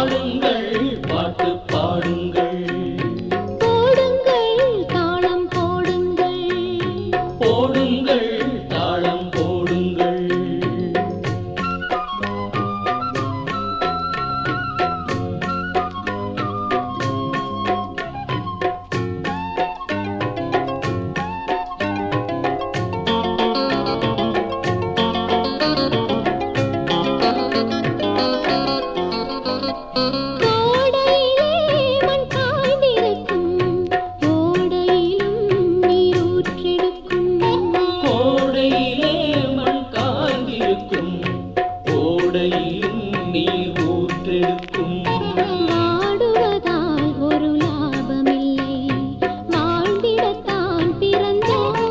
பாடுங்கள் பாட்டு பாடுங்கள் போடுங்கள் தாளம் போடுங்கள் போடுங்கள் தாளம் போடுங்கள் நீர் ஊற்றெடுக்கும் வாடுவதால் ஒரு லாபமில்லை வாழ்ந்திடத்தான் பிறந்தோம்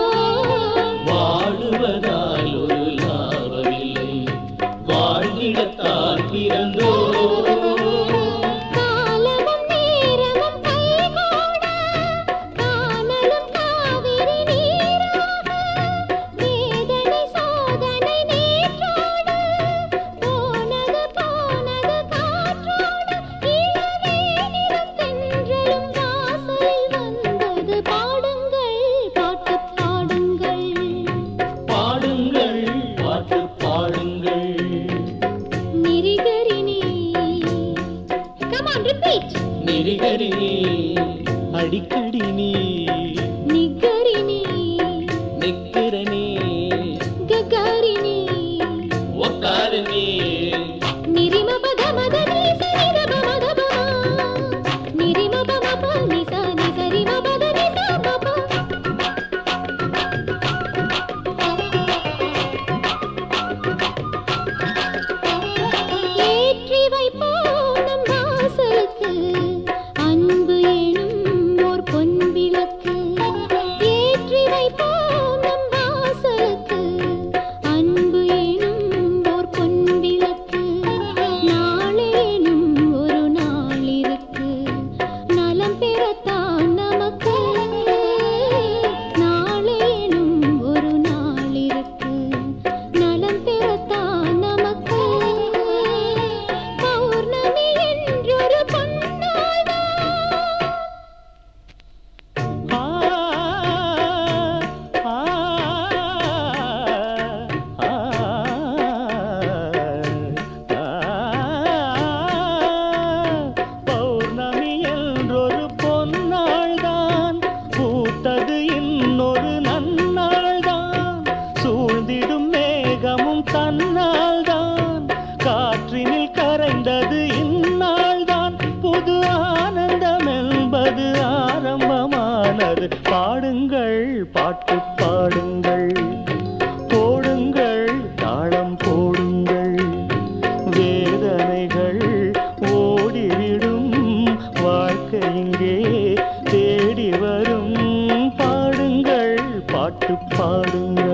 வாடுவதால் ஒரு லாபமில்லை வாழ்ந்திடத்தான் பிறந்தோம் காலமும் நேரமும் கைகூட கானலும் காவிரி நீராக வேதனை சோதனை நேற்றோடு போனது காற்றோடு இளவே நிறம் தென்றலும் வாசலில் வந்தது பாடுங்கள் பாட்டு பாடுங்கள் பாடுங்கள் பாட்டு பாடுங்கள் நிரிகரினி come on repeat நிரிகரினி அடிக்கடி நீ நிகரினி நிக்கிறனே ககரினி ஒக்காரனே நிரிம பத மத நீச நிரப மத பமா நிரிம பம ப நிச நிசரிம பத நிச பப ஏற்றி வைப்போம் நம் வாசலுக்கு அன்பு எனும் ஓர் பொன் விளக்கு ஏற்றி வைப்போம் நம் வாசலுக்கு அன்பு எனும் ஓர் பொன் விளக்கு நாளை எனும் ஒரு நாள் இருக்கு நலம் பெறத்தான் நமக்கு நாளை எனும் ஒரு நாள் இருக்கு நலம் பெறத்தான் நமக்கு பௌர்ணமி என்றொரு பொன்னாள்தான் பௌர்ணமி என்றொரு பொன்னாள்தான் பூத்தது இன்னொரு நன்னாள்தான் சூழ்ந்திடும் மேகமும் தன்னால்தான் காற்றினில் கரைந்தது இந்நாள்தான் புது ஆனந்தம் என்பது ஆரம்பமானது பாடுங்கள் பாட்டு பாடுங்கள் போடுங்கள் தாளம் போடுங்கள் வேதனைகள் ஓடிவிடும் வாழ்க்கை இங்கே தேடி வரும் பாடுங்கள் பாட்டு பாடுங்கள்